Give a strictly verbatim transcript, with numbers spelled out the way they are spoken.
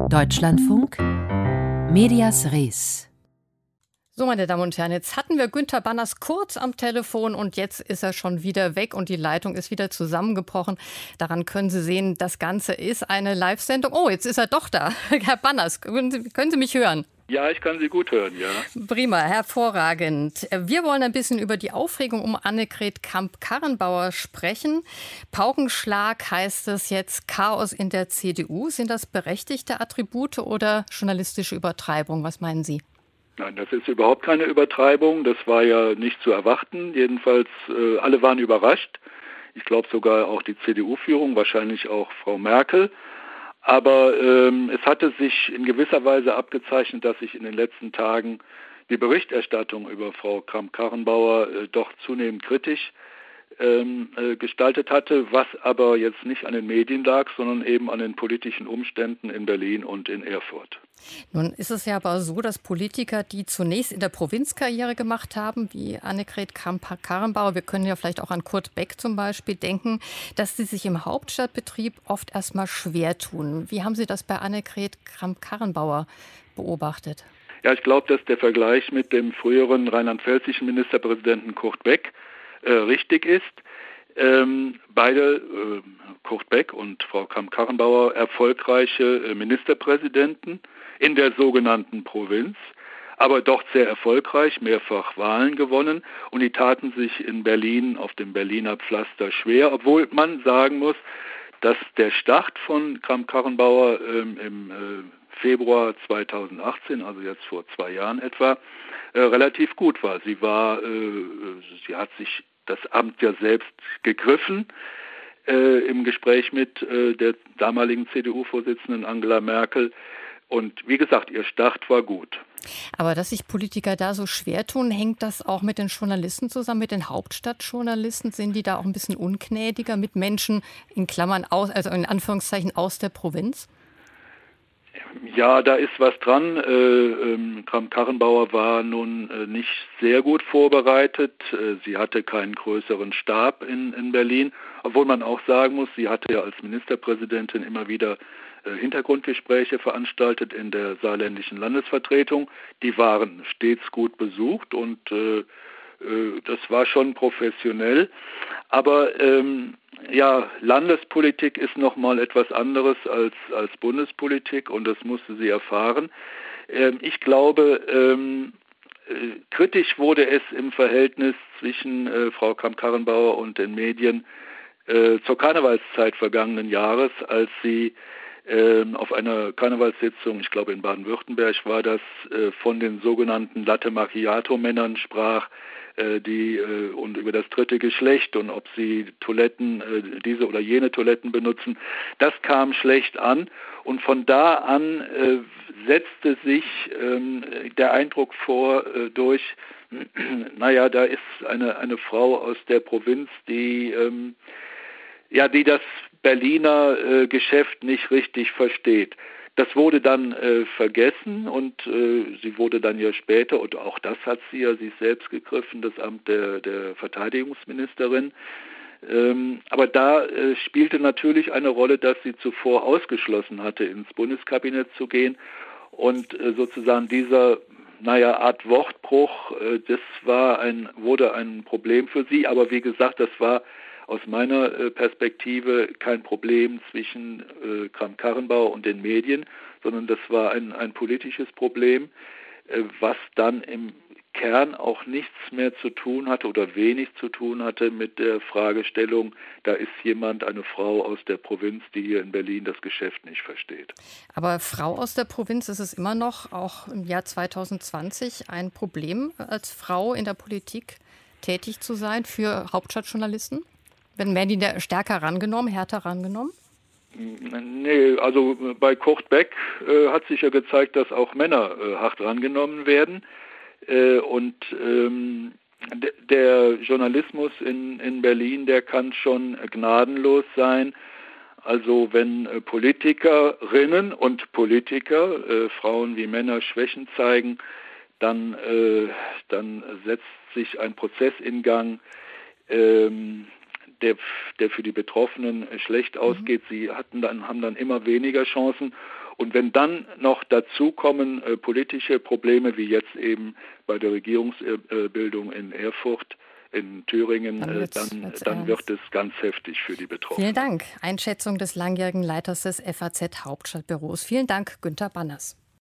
Deutschlandfunk, Medias Res. So, meine Damen und Herren, jetzt hatten wir Günther Banners kurz am Telefon und jetzt ist er schon wieder weg und die Leitung ist wieder zusammengebrochen. Daran können Sie sehen, das Ganze ist eine Live-Sendung. Oh, jetzt ist er doch da. Herr Banners, können Sie, können Sie mich hören? Ja, ich kann Sie gut hören, ja. Prima, hervorragend. Wir wollen ein bisschen über die Aufregung um Annegret Kramp-Karrenbauer sprechen. Paukenschlag heißt es jetzt, Chaos in der C D U. Sind das berechtigte Attribute oder journalistische Übertreibung? Was meinen Sie? Nein, das ist überhaupt keine Übertreibung. Das war ja nicht zu erwarten. Jedenfalls, äh, alle waren überrascht. Ich glaube sogar auch die C D U-Führung, wahrscheinlich auch Frau Merkel. Aber ähm, es hatte sich in gewisser Weise abgezeichnet, dass sich in den letzten Tagen die Berichterstattung über Frau Kramp-Karrenbauer äh, doch zunehmend kritisch ähm, äh, gestaltet hatte, was aber jetzt nicht an den Medien lag, sondern eben an den politischen Umständen in Berlin und in Erfurt. Nun ist es ja aber so, dass Politiker, die zunächst in der Provinz Karriere gemacht haben, wie Annegret Kramp-Karrenbauer, wir können ja vielleicht auch an Kurt Beck zum Beispiel denken, dass sie sich im Hauptstadtbetrieb oft erstmal schwer tun. Wie haben Sie das bei Annegret Kramp-Karrenbauer beobachtet? Ja, ich glaube, dass der Vergleich mit dem früheren rheinland-pfälzischen Ministerpräsidenten Kurt Beck äh, richtig ist. Ähm, beide, äh, Kurt Beck und Frau Kramp-Karrenbauer, erfolgreiche äh, Ministerpräsidenten in der sogenannten Provinz, aber doch sehr erfolgreich, mehrfach Wahlen gewonnen und die taten sich in Berlin auf dem Berliner Pflaster schwer, obwohl man sagen muss, dass der Start von Kramp-Karrenbauer ähm, im äh, Februar zweitausendachtzehn, also jetzt vor zwei Jahren etwa, äh, relativ gut war. Sie war, äh, sie hat sich das Amt ja selbst gegriffen äh, im Gespräch mit äh, der damaligen C D U-Vorsitzenden Angela Merkel. Und wie gesagt, ihr Start war gut. Aber dass sich Politiker da so schwer tun, hängt das auch mit den Journalisten zusammen, mit den Hauptstadtjournalisten? Sind die da auch ein bisschen ungnädiger mit Menschen in Klammern aus, also in Anführungszeichen aus der Provinz? Ja, da ist was dran. Äh, ähm, Kramp-Karrenbauer war nun äh, nicht sehr gut vorbereitet. Äh, sie hatte keinen größeren Stab in, in Berlin, obwohl man auch sagen muss, sie hatte ja als Ministerpräsidentin immer wieder äh, Hintergrundgespräche veranstaltet in der saarländischen Landesvertretung. Die waren stets gut besucht und äh, äh, das war schon professionell. Aber ähm, ja, Landespolitik ist nochmal etwas anderes als, als Bundespolitik und das musste sie erfahren. Ähm, ich glaube, ähm, äh, kritisch wurde es im Verhältnis zwischen äh, Frau Kramp-Karrenbauer und den Medien äh, zur Karnevalszeit vergangenen Jahres, als sie äh, auf einer Karnevalssitzung, ich glaube in Baden-Württemberg war das, äh, von den sogenannten Latte Macchiato-Männern sprach, die äh, und über das dritte Geschlecht und ob sie Toiletten, äh, diese oder jene Toiletten benutzen, das kam schlecht an und von da an äh, setzte sich ähm, der Eindruck vor äh, durch, naja, da ist eine eine Frau aus der Provinz, die ähm, ja, die das Berliner äh, Geschäft nicht richtig versteht. Das wurde dann äh, vergessen und äh, sie wurde dann ja später, und auch das hat sie ja sich selbst gegriffen, das Amt der, der Verteidigungsministerin. Ähm, aber da äh, spielte natürlich eine Rolle, dass sie zuvor ausgeschlossen hatte, ins Bundeskabinett zu gehen. Und äh, sozusagen dieser, naja, Art Wortbruch, äh, das war ein, wurde ein Problem für sie. Aber wie gesagt, das war aus meiner äh, Perspektive kein Problem zwischen äh, Kramp-Karrenbauer und den Medien, sondern das war ein, ein politisches Problem, äh, was dann im Kern auch nichts mehr zu tun hatte oder wenig zu tun hatte mit der Fragestellung, da ist jemand, eine Frau aus der Provinz, die hier in Berlin das Geschäft nicht versteht. Aber Frau aus der Provinz, ist es immer noch, auch im Jahr zweitausendzwanzig, ein Problem, als Frau in der Politik tätig zu sein für Hauptstadtjournalisten? Werden die da stärker rangenommen, härter rangenommen? Nee, also bei Kurt Beck äh, hat sich ja gezeigt, dass auch Männer äh, hart rangenommen werden. Äh, und ähm, d- der Journalismus in, in Berlin, der kann schon gnadenlos sein. Also wenn äh, Politikerinnen und Politiker, äh, Frauen wie Männer, Schwächen zeigen, dann, äh, dann setzt sich ein Prozess in Gang, ähm, Der, der für die Betroffenen schlecht ausgeht. Sie hatten dann, haben dann immer weniger Chancen Und wenn dann noch dazu kommen äh, politische Probleme, wie jetzt eben bei der Regierungsbildung in Erfurt, in Thüringen, dann, äh, dann, dann wird es ganz heftig für die Betroffenen. Vielen Dank. Einschätzung des langjährigen Leiters des F A Z Hauptstadtbüros. Vielen Dank, Günter Banners.